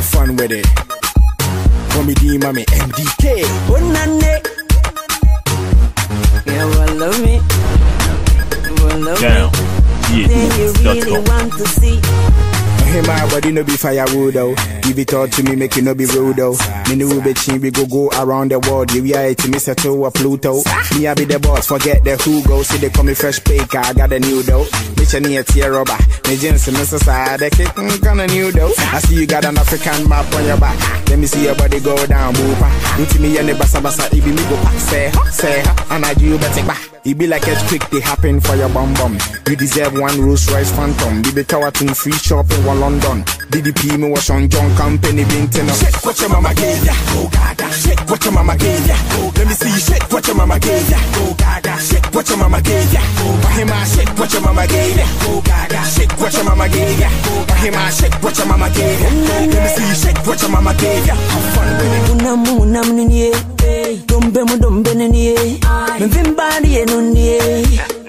have fun with it. Comedy, mommy, MDK. Bonane. Yeah, well, love me. Well, love Down. me. Then you really want to see. Hey, my body no be firewood though. Give it all to me, make it no be rude though. Me no be chin, we go around the world. You are to me settle a Pluto. Me I be the boss, forget the who go. See they call me fresh baker, I got a new dough. Bitch, I need a tear rubber. Me jeans and Mr. Side, the kick kinda new though. I see you got an African map on your back. Let me see your body go down, boopa. You to me and the basa, it be me go pack. Say ha, and I do you better back. It be like earthquake, they happen for your bum bum. You deserve one Rolls Royce Phantom. Be tower to free shopping while London. DDP me was on John Company Binton. Shake what your mama gave ya, go gaga. Shake what your mama gave ya, go. Let me see you shake what your mama gave ya, go gaga. Shake what your mama gave ya, go. Bahima, shake what your mama gave ya, go gaga. Shake what your mama gave ya, go. Bahima, shake what your mama gave ya. Let me see you shake what your mama gave ya. Have fun with it. Unam niye, dombe mu dombe niye. Mvimbadi enunye.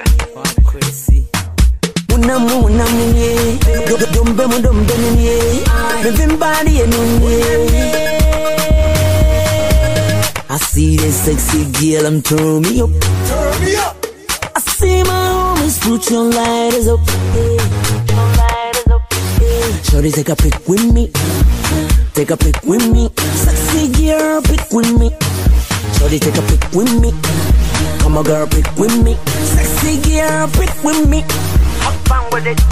Unam niye, dombe mu dombe niye. Mvimbadi enunye. I see this sexy girl, I'm turn me up. Turn me up. I see my homies, put your lighters up. Shorty, take a pic with me. Take a pic with me. Sexy girl, pic with me. Shorty, take a pic with me. Come on, girl, pic with me. Sexy girl, pic with me. Have fun with it.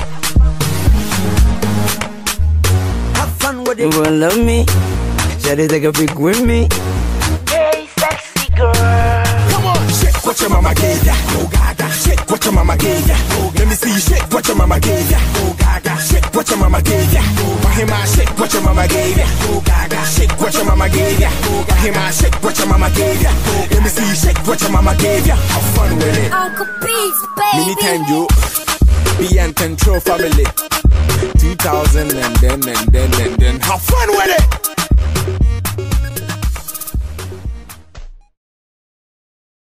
Have fun with it. You will love me. Shorty, take a pic with me. Hey, sexy girl. Come on, shake what your mama gave ya, go gaga. Shake what your mama gave ya, go. Let me see you shake what your mama gave ya, go gaga. Shake what your mama gave ya, go. Bahima, shake what your mama gave ya, go gaga. Shake what your mama gave ya, go. Bahima, shake what your mama gave ya, go. Let me see you shake what your mama gave ya. Have fun with it. Uncle Beats, baby. Mini time, Joe. Be and control family. 2000 and then. Have fun.